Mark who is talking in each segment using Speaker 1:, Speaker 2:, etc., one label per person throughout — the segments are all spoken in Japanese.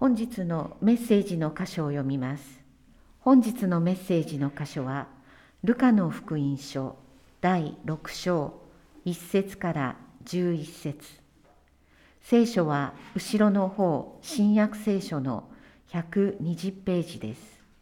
Speaker 1: 本日のメッセージの箇所を読みます。本日のメッセージの箇所は、ルカの福音書第6章1節から11節。聖書は後ろの方、新約聖書の120ページです。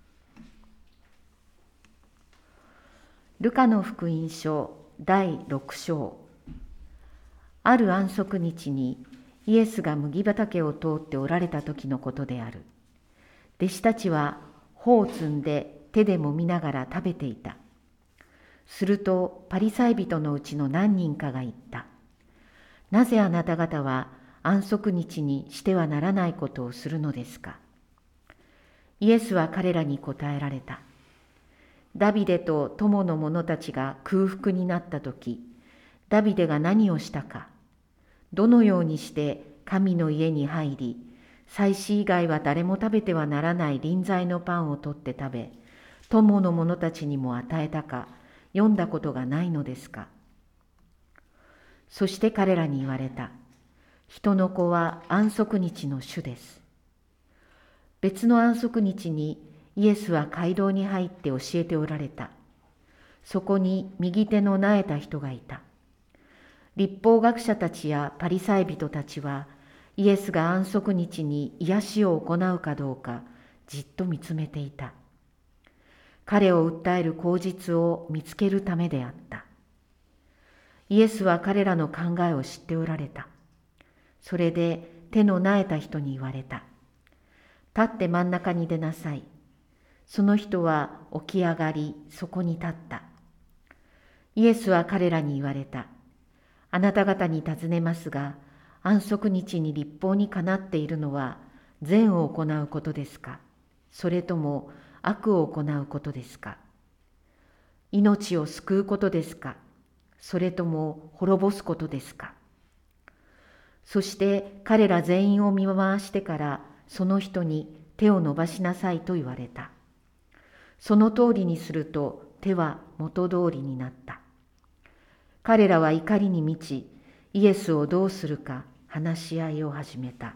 Speaker 1: ルカの福音書第6章。ある安息日にイエスが麦畑を通っておられた時のことである。弟子たちは穂を摘んで手でもみながら食べていた。するとパリサイ人のうちの何人かが言った。なぜあなた方は安息日にしてはならないことをするのですか。イエスは彼らに答えられた。ダビデと友の者たちが空腹になったとき、ダビデが何をしたか、どのようにして神の家に入り、祭司以外は誰も食べてはならない臨在のパンを取って食べ、友の者たちにも与えたか、読んだことがないのですか。そして彼らに言われた。人の子は安息日の主です。別の安息日にイエスは街道に入って教えておられた。そこに右手のなえた人がいた。律法学者たちやパリサイ人たちは、イエスが安息日に癒しを行うかどうかじっと見つめていた。彼を訴える口実を見つけるためであった。イエスは彼らの考えを知っておられた。それで手のなえた人に言われた。立って真ん中に出なさい。その人は起き上がり、そこに立った。イエスは彼らに言われた。あなた方に尋ねますが、安息日に律法にかなっているのは善を行うことですか、それとも悪を行うことですか。命を救うことですか、それとも滅ぼすことですか。そして彼ら全員を見回してからその人に手を伸ばしなさいと言われた。その通りにすると手は元通りになった。彼らは怒りに満ち、イエスをどうするか話し合いを始めた。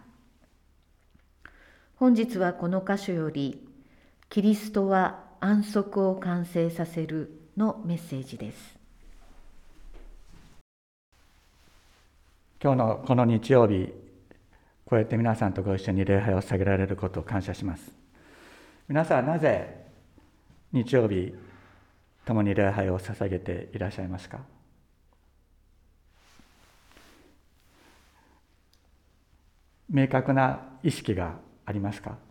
Speaker 1: 本日はこの箇所より、キリストは安息を完成させるのメッセージです。
Speaker 2: 今日のこの日曜日、こうやって皆さんとご一緒に礼拝を捧げられることを感謝します。皆さんなぜ日曜日共に礼拝を捧げていらっしゃいますか。明確な意識がありますか。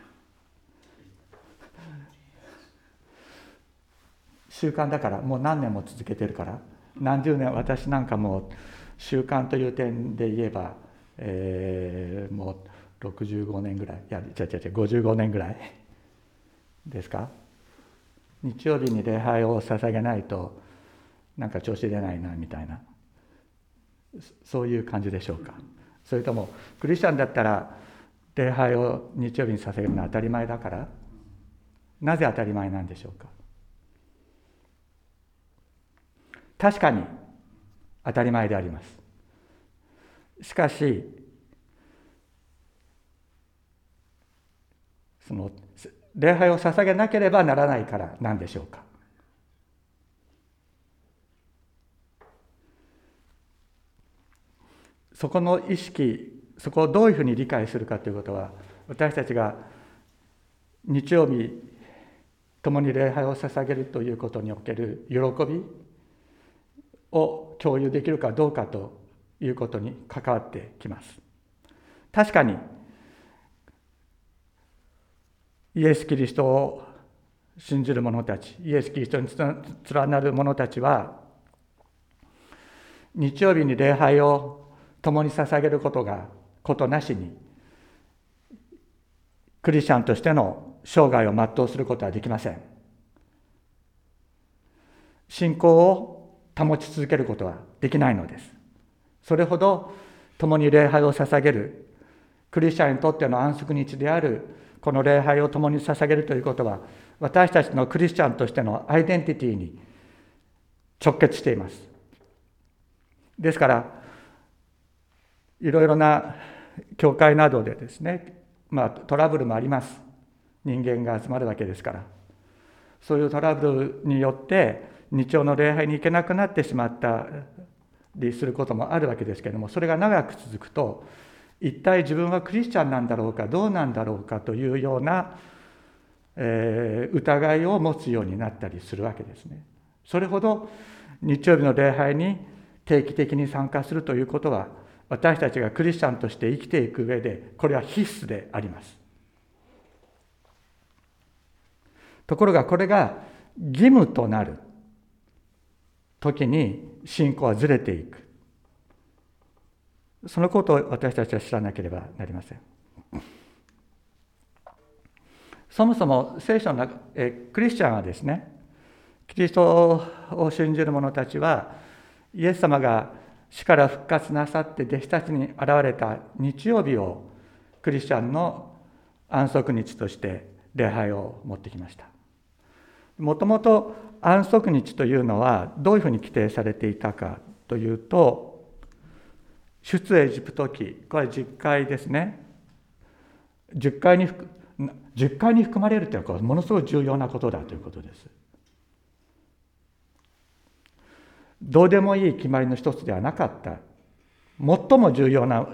Speaker 2: 習慣だから、もう何年も続けてるから、何十年、私なんかもう習慣という点で言えば、もう65年ぐらい、55年ぐらいですか。日曜日に礼拝を捧げないとなんか調子出ないなみたいな、そういう感じでしょうか。それともクリスチャンだったら礼拝を日曜日に捧げるのは当たり前だから、なぜ当たり前なんでしょうか。確かに当たり前であります。しかしその礼拝を捧げなければならないからなんでしょうか。そこの意識、そこをどういうふうに理解するかということは、私たちが日曜日共に礼拝を捧げるということにおける喜びを共有できるかどうかということに関わってきます。確かにイエス・キリストを信じる者たち、イエス・キリストに連なる者たちは、日曜日に礼拝を共に捧げることなしに、クリスチャンとしての生涯を全うすることはできません。信仰を保ち続けることはできないのです。それほど共に礼拝を捧げる、クリスチャンにとっての安息日であるこの礼拝を共に捧げるということは、私たちのクリスチャンとしてのアイデンティティに直結しています。ですから、いろいろな教会などでですね、 トラブルもあります。人間が集まるわけですから。そういうトラブルによって日曜の礼拝に行けなくなってしまったりすることもあるわけですけれども、それが長く続くと、一体自分はクリスチャンなんだろうか、どうなんだろうかというような、疑いを持つようになったりするわけですね。それほど日曜日の礼拝に定期的に参加するということは、私たちがクリスチャンとして生きていく上で、これは必須であります。ところがこれが義務となる時に信仰はずれていく。そのことを私たちは知らなければなりません。そもそも聖書の中、クリスチャンはですね、キリストを信じる者たちは、イエス様が死から復活なさって弟子たちに現れた日曜日をクリスチャンの安息日として礼拝を持ってきました。もともと安息日というのはどういうふうに規定されていたかというと、出エジプト記、これは10回ですね。10回に含まれるというのはものすごい重要なことだということです。どうでもいい決まりの一つではなかった、最も重要な、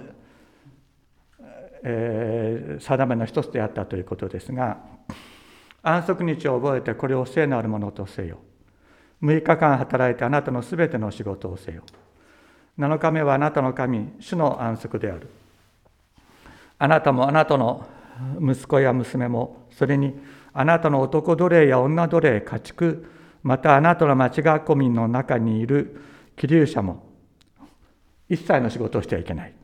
Speaker 2: 定めの一つであったということですが、安息日を覚えてこれを聖なるものとせよ。6日間働いてあなたのすべての仕事をせよ。7日目はあなたの神、主の安息である。あなたもあなたの息子や娘も、それにあなたの男奴隷や女奴隷、家畜、またあなたの町囲みの中にいる寄留者も、一切の仕事をしてはいけない。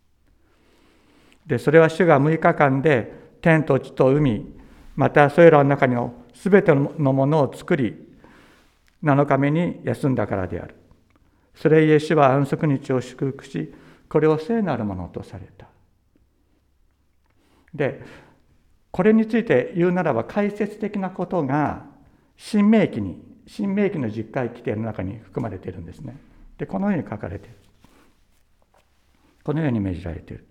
Speaker 2: で、それは主が6日間で天と地と海、またそれらの中のすべてのものを作り、7日目に休んだからである。それゆえ主は安息日を祝福し、これを聖なるものとされた。で、これについて言うならば、解説的なことが新明記の10回規定の中に含まれているんですね。で、このように書かれている。このように命じられている。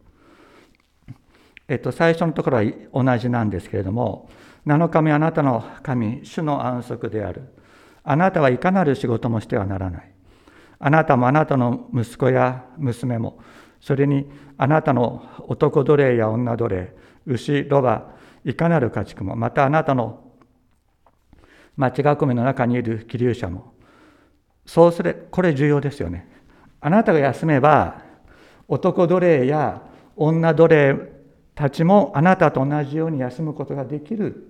Speaker 2: 最初のところは同じなんですけれども、7日目あなたの神、主の安息である。あなたはいかなる仕事もしてはならない。あなたもあなたの息子や娘も、それにあなたの男奴隷や女奴隷、牛、ロバ、いかなる家畜も、またあなたの町囲みの中にいる寄留者も、そうすれ、これ重要ですよね。あなたが休めば、男奴隷や女奴隷たちもあなたと同じように休むことができる。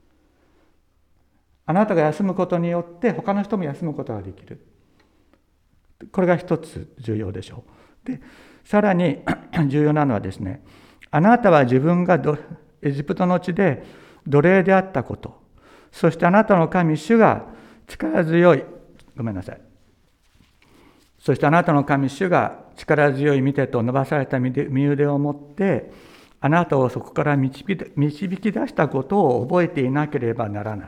Speaker 2: あなたが休むことによって他の人も休むことができる。これが一つ重要でしょう。で、さらに重要なのはですね、あなたは自分がエジプトの地で奴隷であったこと、そしてあなたの神主が力強い、そしてあなたの神主が力強い御手と伸ばされた身腕を持ってあなたをそこから導き出したことを覚えていなければならない。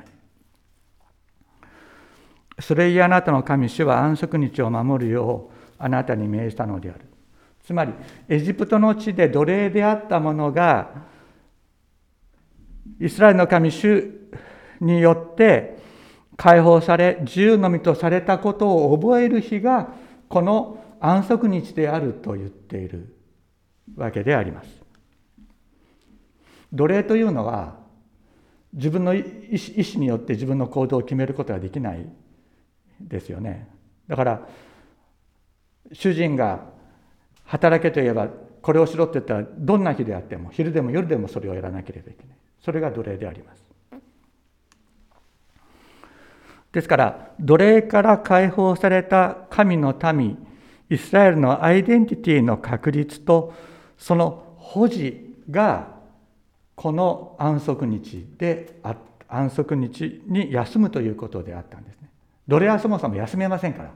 Speaker 2: それゆえあなたの神主は安息日を守るようあなたに命じたのである。つまりエジプトの地で奴隷であった者がイスラエルの神主によって解放され自由の身とされたことを覚える日がこの安息日であると言っているわけであります。奴隷というのは自分の意思によって自分の行動を決めることができないですよね。だから主人が働けと言えばこれをしろって言ったらどんな日であっても昼でも夜でもそれをやらなければいけない。それが奴隷であります。ですから奴隷から解放された神の民イスラエルのアイデンティティの確立とその保持がこの安息日に休むということであったんですね。奴隷はそもそも休めませんから。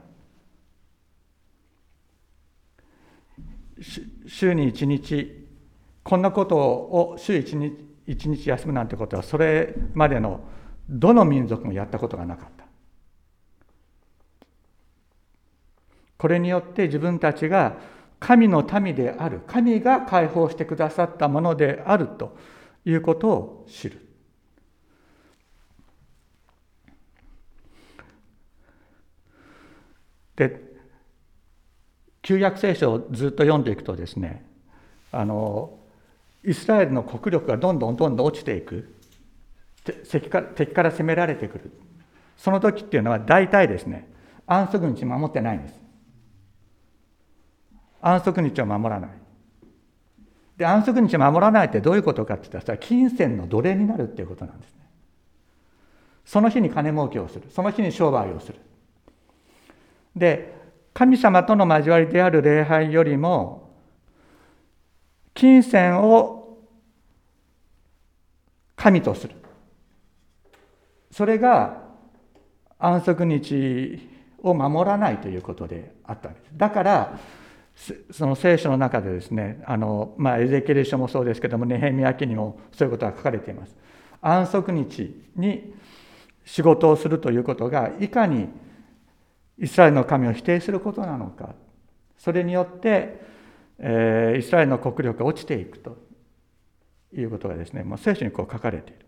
Speaker 2: 週に1日こんなことを週1日休むなんてことはそれまでのどの民族もやったことがなかった。これによって自分たちが神の民である、神が解放してくださったものであるということを知る。で、旧約聖書をずっと読んでいくとですね、イスラエルの国力がどんどん落ちていく、敵から攻められてくる、その時っていうのは大体ですね、安息日守ってないんです。安息日を守らない。で、安息日を守らないってどういうことかって言ったら、金銭の奴隷になるっていうことなんですね。その日に金儲けをする、その日に商売をする。で、神様との交わりである礼拝よりも、金銭を神とする。それが安息日を守らないということであったんです。だから、その聖書の中でですね、エゼキエル書もそうですけども、ネヘミヤ記にもそういうことが書かれています。安息日に仕事をするということが、いかにイスラエルの神を否定することなのか、それによって、イスラエルの国力が落ちていくということがですね、もう聖書にこう書かれている。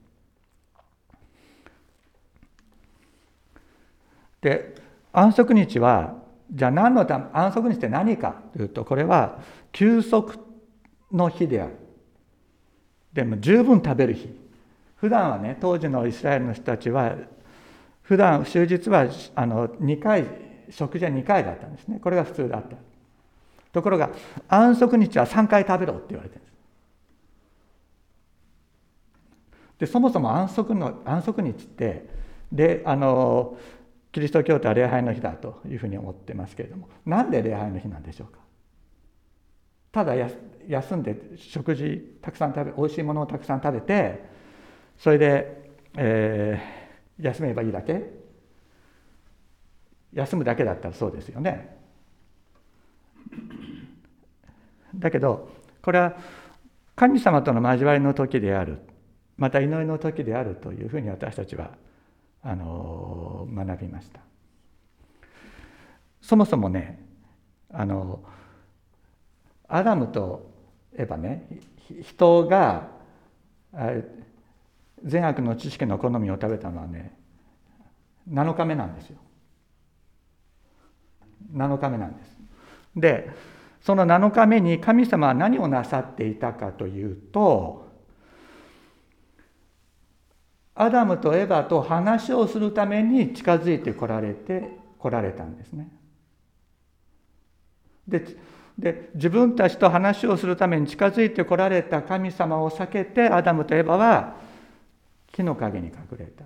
Speaker 2: で、安息日は、じゃあ何のため、安息日って何かというと、これは休息の日である。でも十分食べる日。普段はね、当時のイスラエルの人たちは、普段終日は2回、食事は2回だったんですね。これが普通だった。ところが安息日は3回食べろって言われてるんです。で、そもそも安息日ってでキリスト教徒は礼拝の日だというふうに思ってますけれども、なんで礼拝の日なんでしょうか。ただ休んで食事たくさん美味しいものをたくさん食べて、それで、休めばいいだけ？休むだけだったらそうですよね。だけどこれは神様との交わりの時である、また祈りの時であるというふうに私たちは学びました。そもそもね、アダムとエバね、人が善悪の知識の好みを食べたのはね、7日目なんですよ。7日目なんです。で、その7日目に神様は何をなさっていたかというと、アダムとエバと話をするために近づいて来られたんですね。で、自分たちと話をするために近づいて来られた神様を避けて、アダムとエバは木の陰に隠れた。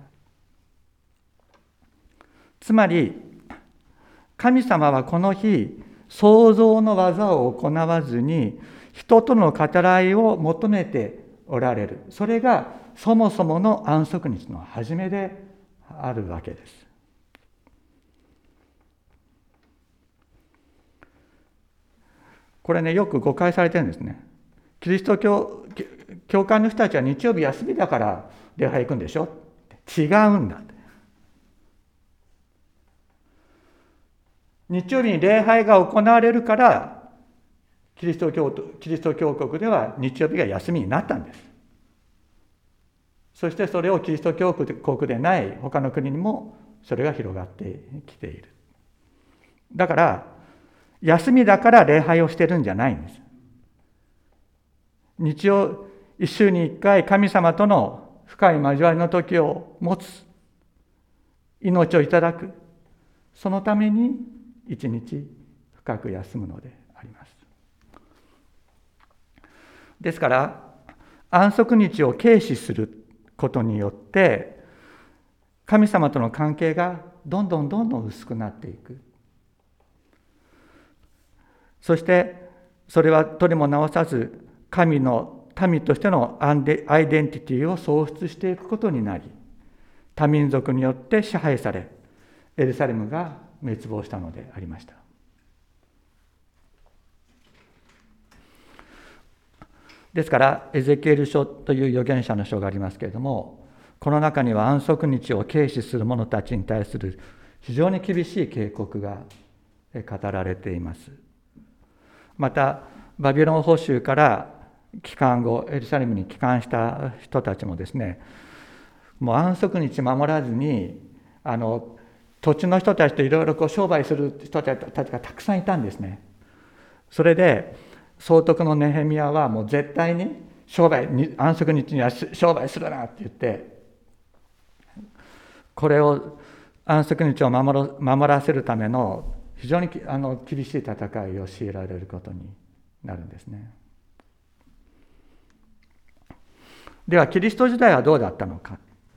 Speaker 2: つまり神様はこの日、創造の技を行わずに人との語らいを求めておられる。それがそもそもの安息日の始めであるわけです。これね、よく誤解されてるんですね。キリスト教会の人たちは日曜日休みだから礼拝行くんでしょ？違うんだ。日曜日に礼拝が行われるから、キリスト教国では日曜日が休みになったんです。そしてそれをキリスト教国でない他の国にもそれが広がってきている。だから休みだから礼拝をしてるんじゃないんです。一週に一回神様との深い交わりの時を持つ、命をいただく、そのために一日深く休むのであります。ですから安息日を軽視することによって神様との関係がどんどん薄くなっていく。そしてそれはとりもなおさず神の民としてのアイデンティティを喪失していくことになり、多民族によって支配され、エルサレムが滅亡したのでありました。ですからエゼキエル書という預言者の書がありますけれども、この中には安息日を軽視する者たちに対する非常に厳しい警告が語られています。 またバビロン捕囚から帰還後エルサレムに帰還した人たちもですね、もう安息日守らずに土地の人たちといろいろ商売する人たちがたくさんいたんですね。それで総督のネヘミヤはもう絶対に安息日には商売するなって言って、これを安息日を守らせるための非常に厳しい戦いを強いられることになるんですね。ではキリスト時代はどうだったのか。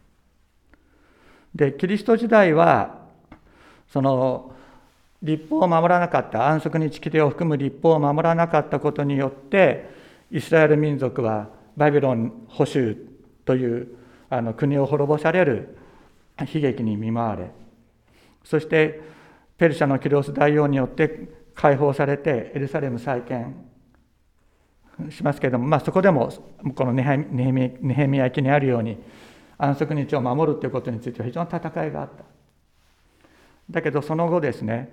Speaker 2: でキリスト時代はその律法を守らなかった、安息日規定を含む律法を守らなかったことによってイスラエル民族はバビロン捕囚という国を滅ぼされる悲劇に見舞われ、そしてペルシャのキリオス大王によって解放されてエルサレム再建しますけれども、そこでもこのネヘミヤ記にあるように安息日を守るということについては非常に戦いがあった。だけどその後ですね、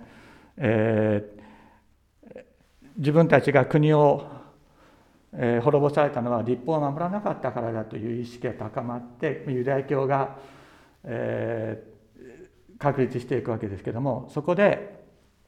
Speaker 2: 自分たちが国を滅ぼされたのは律法を守らなかったからだという意識が高まってユダヤ教が確立していくわけですけれども、そこで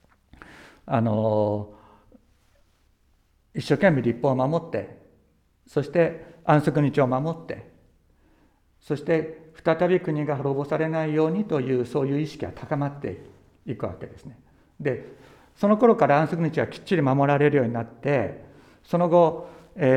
Speaker 2: 一生懸命律法を守って、そして安息日を守って、そして再び国が滅ぼされないようにというそういう意識が高まっていくわけですね。でその頃から安息日はきっちり守られるようになって、その後、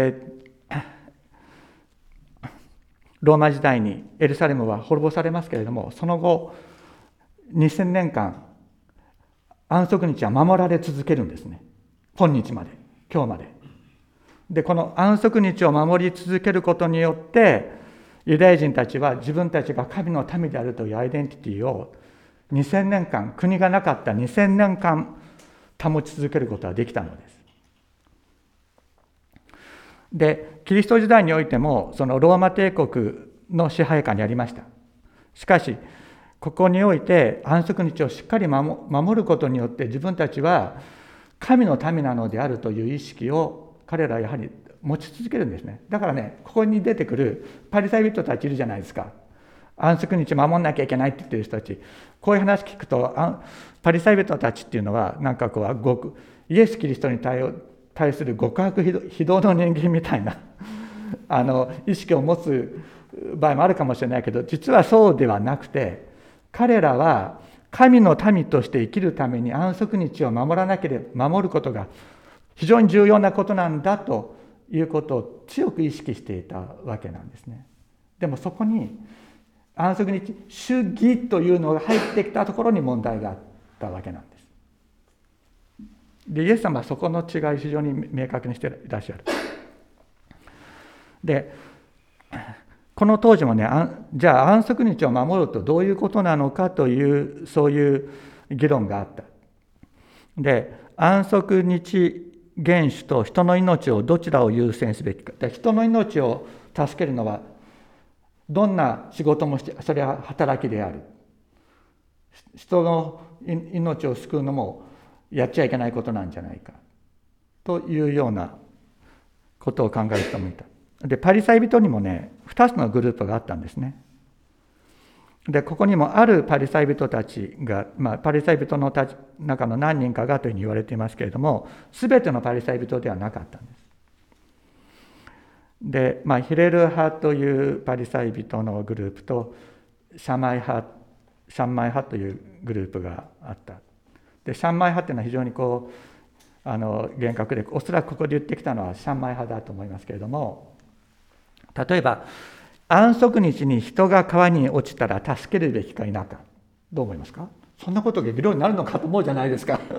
Speaker 2: ローマ時代にエルサレムは滅ぼされますけれども、その後2000年間安息日は守られ続けるんですね。今日まで、今日まで。でこの安息日を守り続けることによってユダヤ人たちは自分たちが神の民であるというアイデンティティを2000年間、国がなかった2000年間保ち続けることができたのです。でキリスト時代においてもそのローマ帝国の支配下にありました。しかしここにおいて安息日をしっかり守ることによって自分たちは神の民なのであるという意識を彼らはやはり持ち続けるんですね。だからね、ここに出てくるパリサイ人たちいるじゃないですか。安息日守んなきゃいけないって言ってる人たち、こういう話聞くとパリサイ人たちっていうのはなんかこうイエス・キリストに対する極悪非道の人間みたいな意識を持つ場合もあるかもしれないけど、実はそうではなくて、彼らは神の民として生きるために安息日を守ることが非常に重要なことなんだということを強く意識していたわけなんですね。でもそこに安息日主義というのが入ってきたところに問題があったわけなんです。でイエス様はそこの違いを非常に明確にしていらっしゃる。でこの当時もね、じゃあ安息日を守るとどういうことなのかというそういう議論があった。で安息日厳守と人の命をどちらを優先すべきか。で人の命を助けるのはどんな仕事もしてそれは働きである。人の命を救うのもやっちゃいけないことなんじゃないかというようなことを考える人もいた。でパリサイ人にもね2つのグループがあったんですね。でここにもあるパリサイ人たちが、パリサイ人の中の何人かがというふうに言われていますけれども、全てのパリサイ人ではなかったんです。で、ヒレル派というパリサイ人のグループとシャンマイ派というグループがあった。でシャンマイ派というのは非常に厳格で、おそらくここで言ってきたのはシャンマイ派だと思いますけれども、例えば安息日に人が川に落ちたら助けるべきか否か、どう思いますか？そんなことが議論になるのかと思うじゃないですか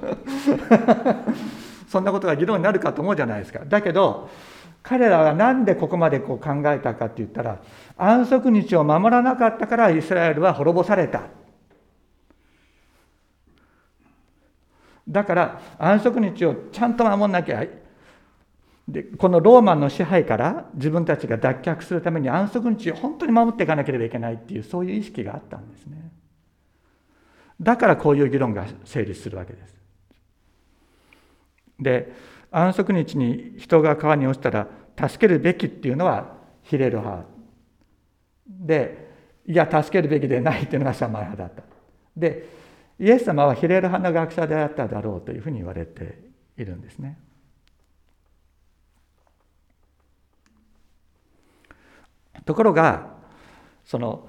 Speaker 2: そんなことが議論になるかと思うじゃないですか。だけど彼らは何でここまで考えたかって言ったら、安息日を守らなかったからイスラエルは滅ぼされた。だから安息日をちゃんと守んなきゃ。でこのローマの支配から自分たちが脱却するために安息日を本当に守っていかなければいけないっていう、そういう意識があったんですね。だからこういう議論が成立するわけです。 で、安息日に人が川に落ちたら助けるべきっていうのはヒレル派で、いや助けるべきでないっていうのがシャマイ派だった。で、イエス様はヒレル派の学者であっただろうというふうに言われているんですね。ところが、その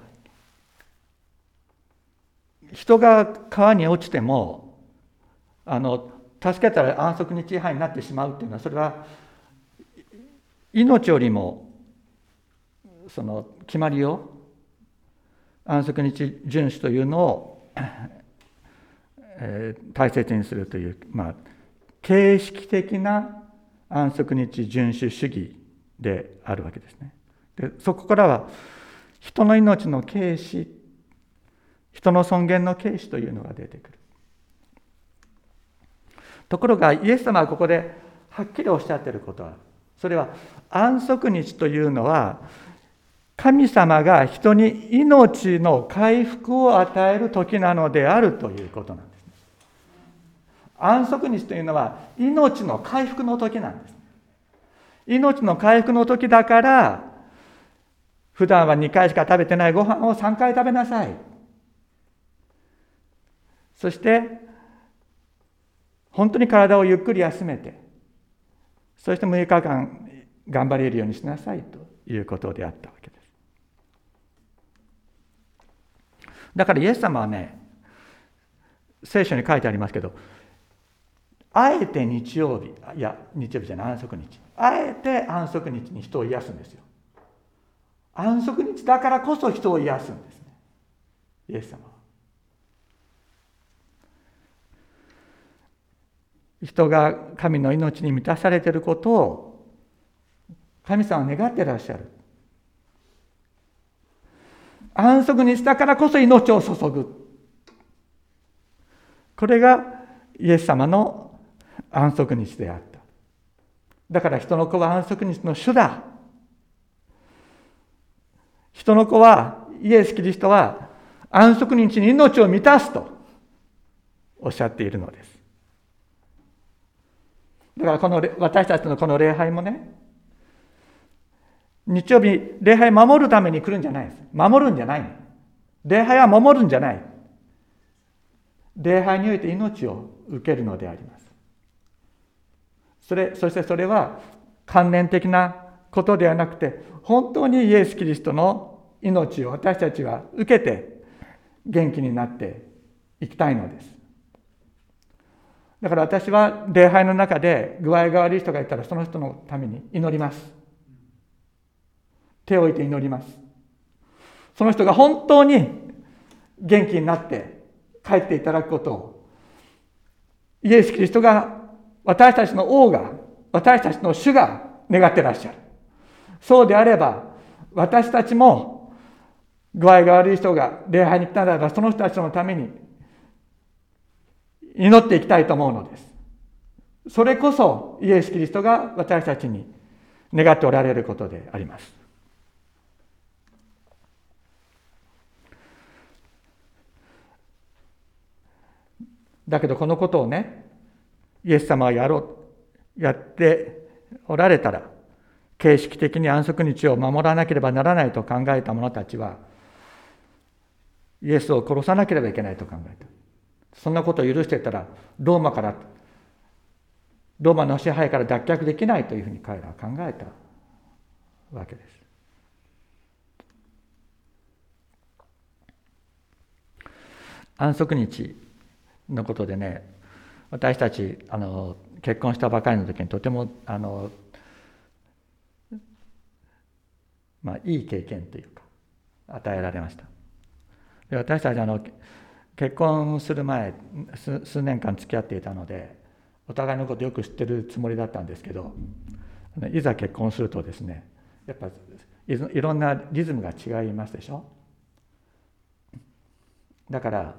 Speaker 2: 人が川に落ちても助けたら安息日違反になってしまうっていうのは、それは命よりもその決まりを、安息日遵守というのを、大切にするという、形式的な安息日遵守主義であるわけですね。で、そこからは人の命の軽視、人の尊厳の軽視というのが出てくる。ところがイエス様はここではっきりおっしゃっていることは、それは安息日というのは神様が人に命の回復を与える時なのであるということなんです。安息日というのは命の回復の時なんです。命の回復の時だから、普段は2回しか食べてないご飯を3回食べなさい。そして本当に体をゆっくり休めて、そして6日間頑張れるようにしなさいということであったわけです。だからイエス様はね、聖書に書いてありますけど、あえて日曜日じゃない、安息日、あえて安息日に人を癒すんですよ。安息日だからこそ人を癒すんですね、イエス様は。人が神の命に満たされていることを神様は願っていらっしゃる。安息日だからこそ命を注ぐ。これがイエス様の安息日であった。だから人の子は安息日の主だ。人の子は、イエス・キリストは安息日に命を満たすとおっしゃっているのです。だから私たちのこの礼拝もね、日曜日礼拝守るために来るんじゃないです。守るんじゃない。礼拝は守るんじゃない。礼拝において命を受けるのであります。そしてそれは観念的なことではなくて、本当にイエス・キリストの命を私たちは受けて元気になっていきたいのです。だから私は礼拝の中で具合が悪い人がいたら、その人のために祈ります。手を置いて祈ります。その人が本当に元気になって帰っていただくことを、イエス・キリストが、私たちの王が、私たちの主が願ってらっしゃる。そうであれば、私たちも具合が悪い人が礼拝に来たならば、その人たちのために祈っていきたいと思うのです。それこそイエス・キリストが私たちに願っておられることであります。だけどこのことをね、イエス様はやっておられたら、形式的に安息日を守らなければならないと考えた者たちは、イエスを殺さなければいけないと考えた。そんなことを許していたら、ローマの支配から脱却できないというふうに彼らは考えたわけです。安息日のことでね、私たち結婚したばかりの時にとてもいい経験というか与えられました。で、私たち結婚する前数年間付き合っていたので、お互いのことよく知ってるつもりだったんですけど、いざ結婚するとですね、やっぱいろんなリズムが違いますでしょ。だから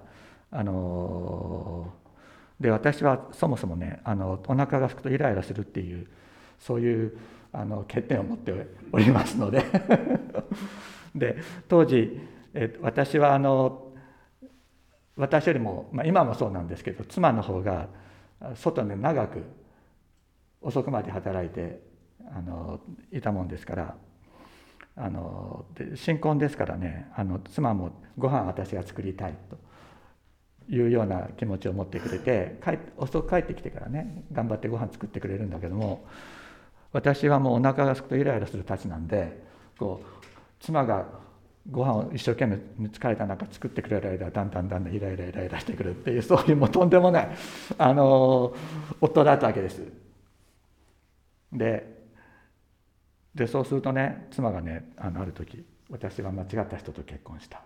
Speaker 2: で、私はそもそもね、お腹が空くとイライラするっていう、そういう欠点を持っておりますのでで、当時私は私よりも、今もそうなんですけど、妻の方が外で長く遅くまで働いていたもんですから、で新婚ですからね、妻もご飯私が作りたいというような気持ちを持ってくれて、遅く帰ってきてからね頑張ってご飯作ってくれるんだけども、私はもうお腹がすくとイライラするたちなんで、妻がご飯を一生懸命疲れた中作ってくれる間だんだんイライラしてくるっていう、そういうもうとんでもない夫だったわけです。でそうするとね、妻がねある時、私は間違った人と結婚した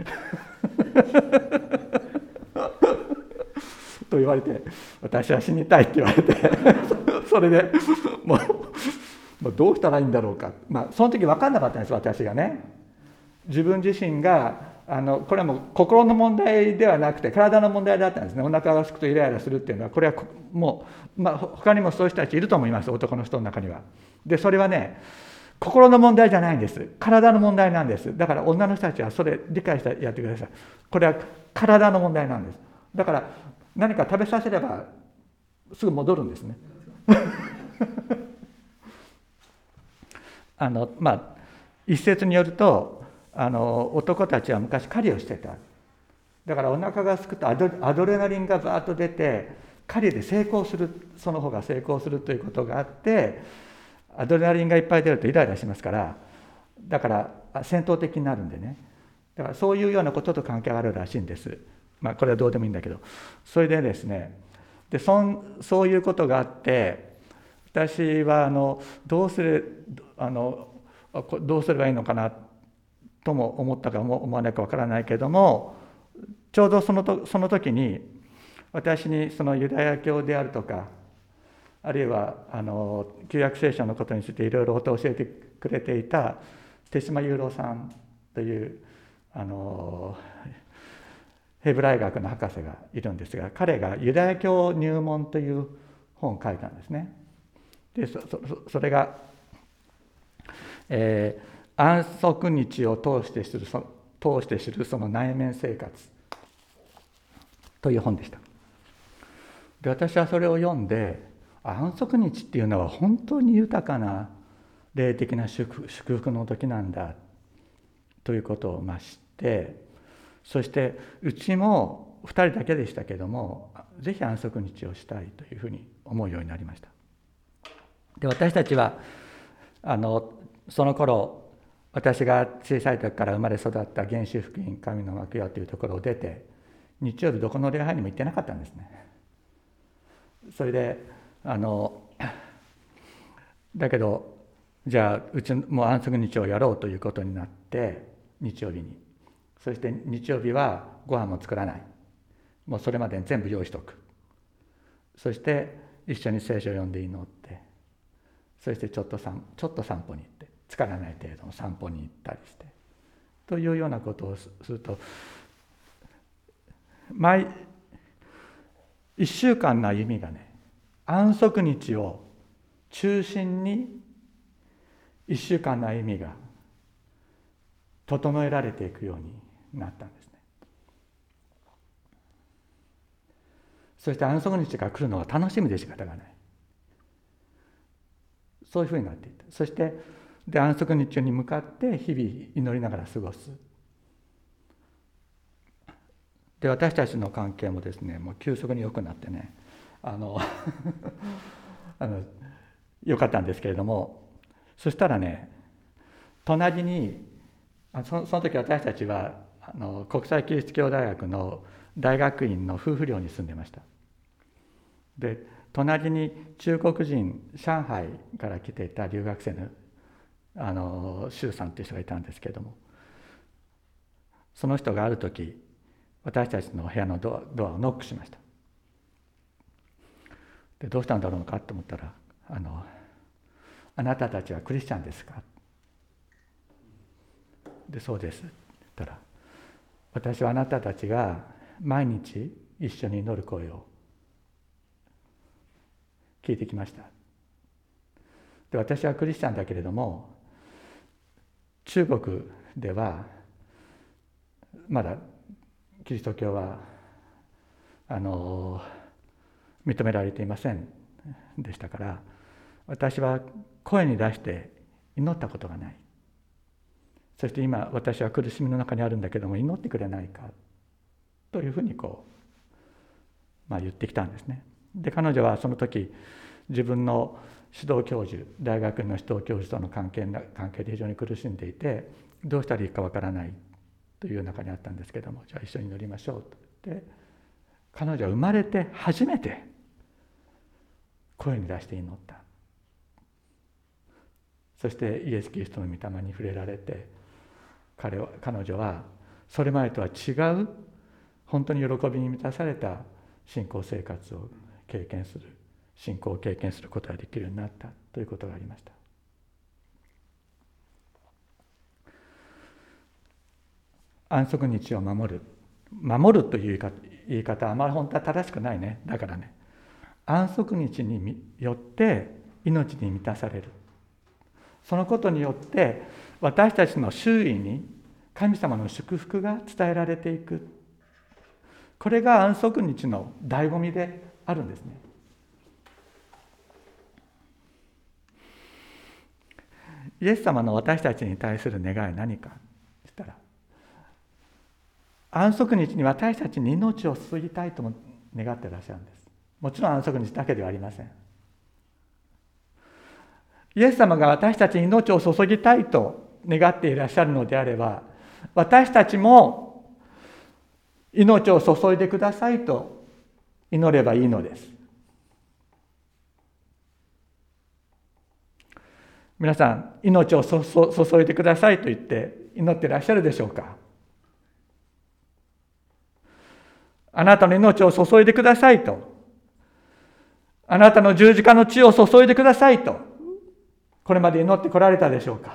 Speaker 2: と言われて、私は死にたいって言われてそれでもうどうしたらいいんだろうか、その時分かんなかったんです、私がね。自分自身がこれはもう心の問題ではなくて体の問題だったんですね。お腹がすくとイライラするっていうのは、これはもう、他にもそういう人たちいると思います、男の人の中には。でそれはね、心の問題じゃないんです、体の問題なんです。だから女の人たちはそれ理解してやってください。これは体の問題なんです。だから何か食べさせればすぐ戻るんですね一説によると男たちは昔狩りをしてた。だからお腹がすくとアドレナリンがバーッと出て、狩りで成功する、その方が成功するということがあって、アドレナリンがいっぱい出るとイライラしますから、だから戦闘的になるんでね。だからそういうようなことと関係があるらしいんです。これはどうでもいいんだけど、それでですね、そういうことがあって、私はどうすればいいのかなとも思ったか思わないかわからないけれども、ちょうどその時に私にそのユダヤ教であるとか、あるいは旧約聖書のことについていろいろ教えてくれていた手島雄郎さんというヘブライ学の博士がいるんですが、彼がユダヤ教入門という本を書いたんですね。でそれが、安息日を通して知るその内面生活という本でした。で私はそれを読んで、安息日っていうのは本当に豊かな霊的な祝福の時なんだということを知って、そしてうちも2人だけでしたけども、ぜひ安息日をしたいというふうに思うようになりました。で私たちはその頃、私が小さい時から生まれ育った原始福音神の幕屋というところを出て、日曜日どこの礼拝にも行ってなかったんですね。それでだけどじゃあうちも安息日をやろうということになって、日曜日に、そして日曜日はご飯も作らない、もうそれまでに全部用意しておく。そして一緒に聖書を読んで祈って、そしてちょっと散歩に行って、疲れない程度の散歩に行ったりしてというようなことをすると、1週間の歩みがね、安息日を中心に1週間の歩みが整えられていくようになったんですね。そして安息日が来るのは楽しみで仕方がない、そういうふうになっていった。そして安息日に向かって日々祈りながら過ごす。で私たちの関係もですね、もう急速に良くなってね、良かったんですけれども、そしたらね、隣にその時私たちは国際キリスト教大学の大学院の夫婦寮に住んでました。で隣に中国人、上海から来ていた留学生の周さんという人がいたんですけれども、その人がある時、私たちの部屋のドアをノックしました。でどうしたんだろうかと思ったら、あなたたちはクリスチャンですか？でそうですって言ったら、私はあなたたちが毎日一緒に祈る声を聞いてきました。で私はクリスチャンだけれども、中国ではまだキリスト教は認められていませんでしたから、 私は声に出して祈ったことがない。そして今私は苦しみの中にあるんだけども、祈ってくれないかというふうに言ってきたんですね。で、彼女はその時自分の指導教授、大学の指導教授との関係で非常に苦しんでいて、どうしたらいいかわからないという中にあったんですけども、じゃあ一緒に祈りましょうと言って、彼女は生まれて初めて声に出して祈った。そしてイエス・キリストの御霊に触れられて、彼女はそれまでとは違う本当に喜びに満たされた信仰生活を経験する、信仰を経験することができるようになったということがありました。安息日を守るという言い方はあまり本当は正しくないね。だからね、安息日によって命に満たされる。そのことによって私たちの周囲に神様の祝福が伝えられていく。これが安息日の醍醐味であるんですね。イエス様の私たちに対する願いは何かと言ったら、安息日に私たちに命を注ぎたいとも願っていらっしゃるんです。もちろん安息日だけではありません。イエス様が私たちに命を注ぎたいと願っていらっしゃるのであれば、私たちも命を注いでくださいと祈ればいいのです。皆さん、命を注いでくださいと言って祈っていらっしゃるでしょうか。あなたの命を注いでくださいと、あなたの十字架の血を注いでくださいと、これまで祈ってこられたでしょうか。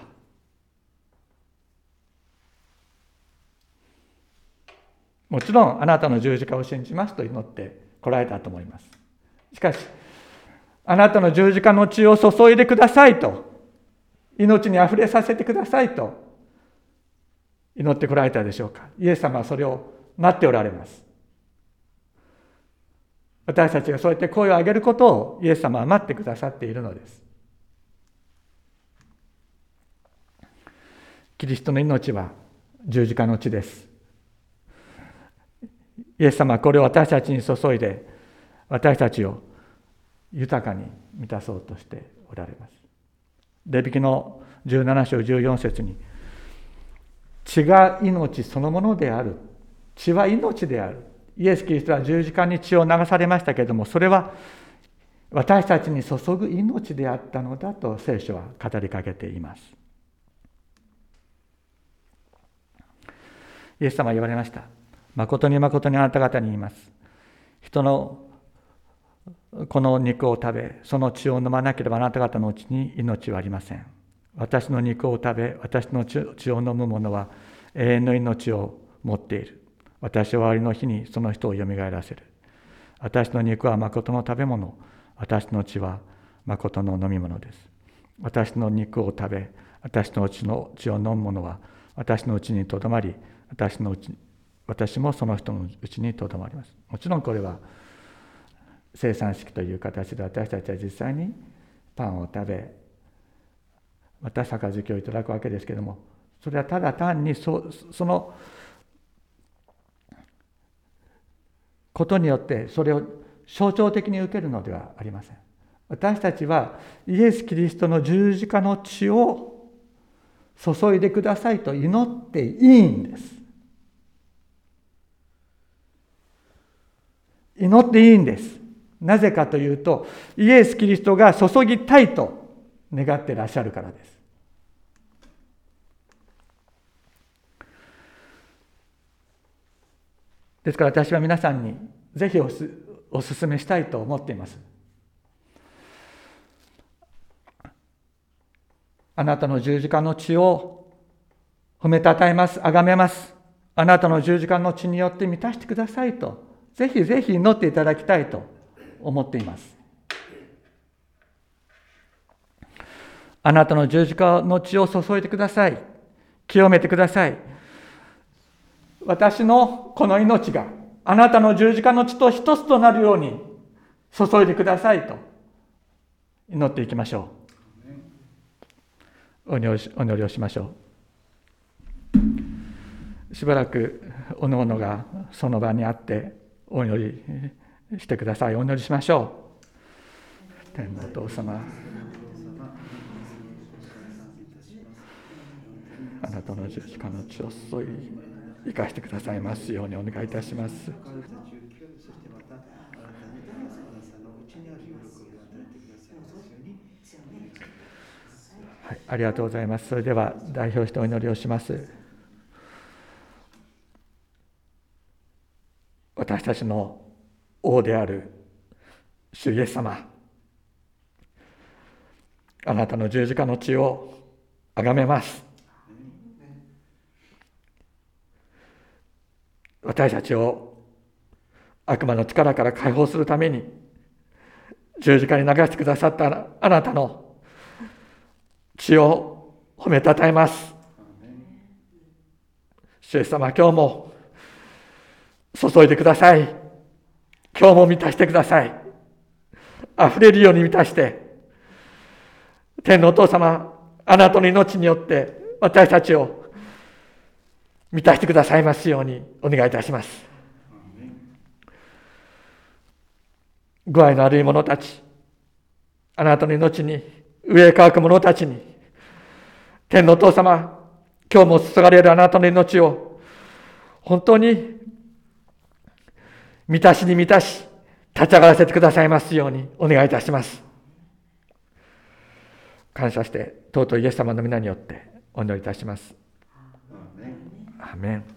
Speaker 2: もちろんあなたの十字架を信じますと祈ってこられたと思います。しかし、あなたの十字架の血を注いでくださいと、命にあふれさせてくださいと祈ってこられたでしょうか。イエス様はそれを待っておられます。私たちがそうやって声を上げることをイエス様は待ってくださっているのです。キリストの命は十字架の血です。イエス様はこれを私たちに注いで、私たちを豊かに満たそうとしておられます。レビ記の17章14節に、血が命そのものである。血は命である。イエス・キリストは十字架に血を流されましたけれども、それは私たちに注ぐ命であったのだと聖書は語りかけています。イエス様は言われました。誠に誠にあなた方に言います。人のこの肉を食べ、その血を飲まなければあなた方のうちに命はありません。私の肉を食べ、私の血を飲む者は永遠の命を持っている。私は終わりの日にその人をよみがえらせる。私の肉は誠の食べ物、私の血は誠の飲み物です。私の肉を食べ、私の血を飲む者は私のうちにとどまり、私もその人のうちにとどまります。もちろんこれは生産式という形で私たちは実際にパンを食べ、また杯をいただくわけですけれども、それはただ単にそのことによってそれを象徴的に受けるのではありません。私たちはイエス・キリストの十字架の血を注いでくださいと祈っていいんです。祈っていいんです。なぜかというと、イエス・キリストが注ぎたいと願っていらっしゃるからです。ですから私は皆さんにぜひお勧めしたいと思っています。あなたの十字架の血を褒めたたえます、崇めます。あなたの十字架の血によって満たしてくださいと、ぜひぜひ祈っていただきたいと思っています。あなたの十字架の血を注いでください。清めてください。私のこの命があなたの十字架の血と一つとなるように注いでくださいと祈っていきましょう。お祈りをしましょう。しばらくおのおのがその場にあってお祈りしてください。お祈りしましょう。天のお父様、あなたの十字架の血を注い生かしてくださいますようにお願いいたします。はい、ありがとうございます。それでは代表してお祈りをします。私たちの王である主イエス様、あなたの十字架の血をあがめます。私たちを悪魔の力から解放するために十字架に流してくださったあなたの血を褒めたたえます。主イエス様、今日も注いでください。今日も満たしてください。あふれるように満たして、天のお父様、あなたの命によって私たちを満たしてくださいますようにお願いいたします。具合の悪い者たち、あなたの命に飢え乾く者たちに、天のお父様、今日も注がれるあなたの命を本当に満たしに満たし、立ち上がらせてくださいますようにお願いいたします。感謝して尊いイエス様の皆によってお祈りいたします。アーメン。